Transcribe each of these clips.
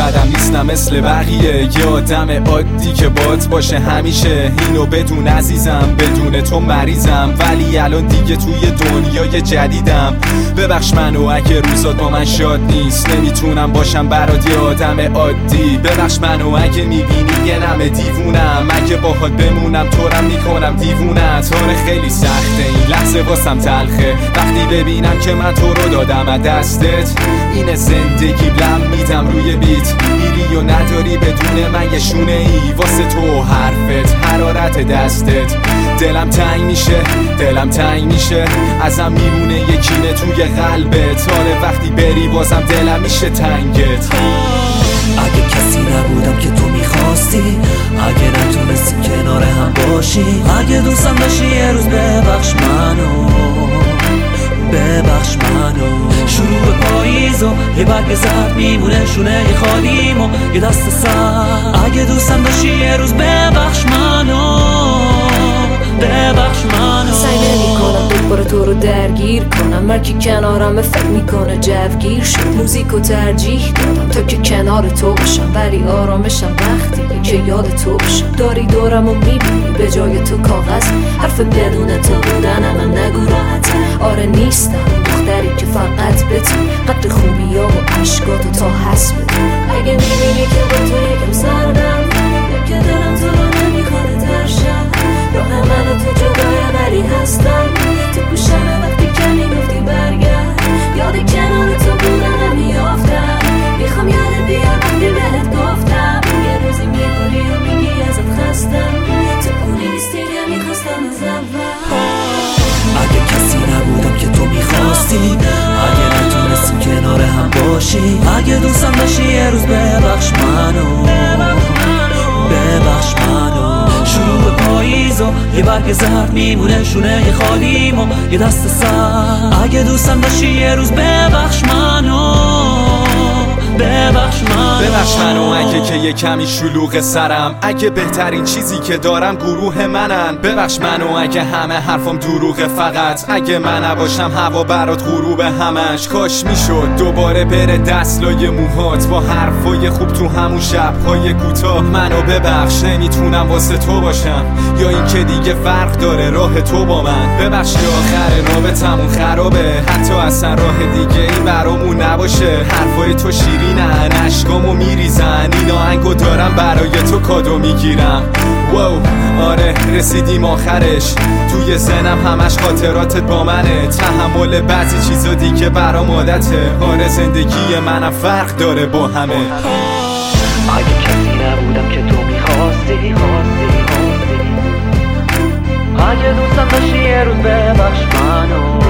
بعدم نیستم مثل بقیه، یه آدم عادی که بات باشه همیشه. اینو بدون عزیزم، بدون تو مریضم، ولی الان دیگه توی دنیای جدیدم. ببخش منو اگه روزات با من شاد نیست، نمیتونم باشم برات یه آدم عادی. ببخش منو اگه میبینی یه نمه دیوونم، اگه باهات بمونم تورم میکنم دیوونت. آره خیلی سخته این لحظه واسم تلخه، وقتی ببینم که من تو رو دادم از دستت. اینه زندگی لم میدم روی بیت، میری و نداری بدون من یه شونه ای. واسه تو حرفت، حرارت دستت، دلم تنگ میشه ازم میمونه یکینه توی قلبت. آره وقتی بری بازم دلم میشه تنگت. اگه کسی نبودم که تو میخواستی، اگه نتونستی کنار هم باشی، اگه دوستم داشتی یه روز ببخش منو. شروع پاییز و یه برگ زرد میمونه شونه خالیم و یه دست سر. اگه دوستم داشتی یه روز ببخش منو. سعی نمی‌کنم دوباره تو رو درگیر کنم، مرکی کنارم فکر میکنه جوگیر شد. موزیکو ترجیح دادم تا که کنار تو باشم، ولی آرامشم وقتی که یاد تو باشم. داری دورم و میبینی به جای تو کاغذ، حرف بدون تو بودنم هم نگو راحت. آره نیستم دختری که فقط بتونی قدر خوبی ها و عشقاتو تا حس بدونی. اگه میبینی که با تو یکم سردم، یا که دلم تو رو نمیخواد ترشم، راه من و تو جدای ولی هستم. تو گوشمه وقتی که میگفتی برگرد، یاد کنار تو بودنم میافتم. میخوام یاد بیار وقتی بهت گفتم، یه روزی میبوری و میگی ازت خستم. تو اونی نیستی که میخواستم از اول. اگه کسی نبودم که تو میخواستی، اگه نتونستی کنار هم باشی، اگه دوستم داشتی یه روز ببخش منو. شروع پاییز و یه برگ زرد میمونه شونه خالیم و یه دست سر. اگه دوستم داشتی یه روز ببخش منو. ببخش منو اگه که یه کمی شلوغ سرم، اگه بهترین چیزی که دارم گروه منن. ببخش منو اگه همه حرفم دروغه، فقط اگه من نباشم هوا برات غروب همش. کاش میشد دوباره بره دستلای موهات با حرفای خوب تو همون شبهای کوتاه. منو ببخش نمیتونم واسه تو باشم، یا این که دیگه فرق داره راه تو با من. ببخش که آخر رابطمون خرابه، حتی اصلا راه دیگه ای برامون نباشه. حرفای تو شیرینن، عشقامو میریزن، این آهنگو دارم برای تو کادو میگیرم. واو آره رسیدیم آخرش، توی ذهنم همش خاطراتت با منه. تحمل بعضی چیزا دیگه برام عادته. آره زندگی منم فرق داره با همه. اگه کسی نبودم که تو میخواستی، اگه دوستم داشتی یه روز ببخش منو.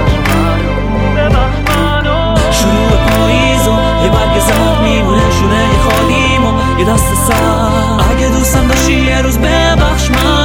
شروع پاییز و یه برگ زرد میمونه شونه خالیم و یه دست سر. اگه دوستم داشتی یه روز ببخش منو.